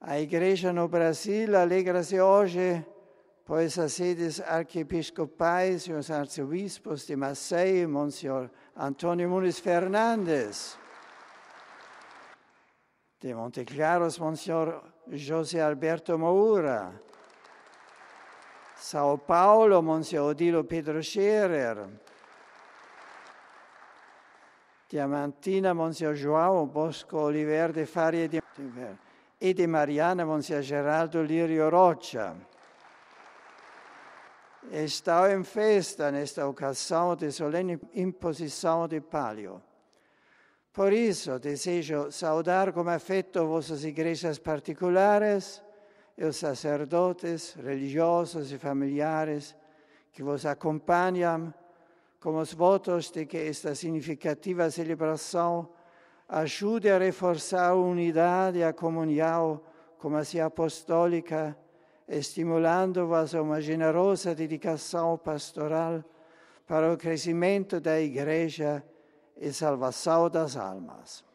A Igreja no Brasil alegra-se hoje, pois as sedes arquiepiscopais e os arcebispos de Marseille, Monsenhor Antônio Muniz Fernandes, de Monte Claro, Monsenhor José Alberto Moura, São Paulo, Monsenhor Odilo Pedro Scherer, Diamantina, Monsenhor João Bosco Oliver de Faria e de Mariana, Monsenhor Geraldo Lirio Rocha. Estou em festa nesta ocasião de solene imposição de palio. Por isso, desejo saudar com afeto vossas igrejas particulares e os sacerdotes, religiosos e familiares que vos acompanham, com os votos de que esta significativa celebração ajude a reforçar a unidade e a comunhão como a apostólica, estimulando-vos a uma generosa dedicação pastoral para o crescimento da Igreja e salvação das almas.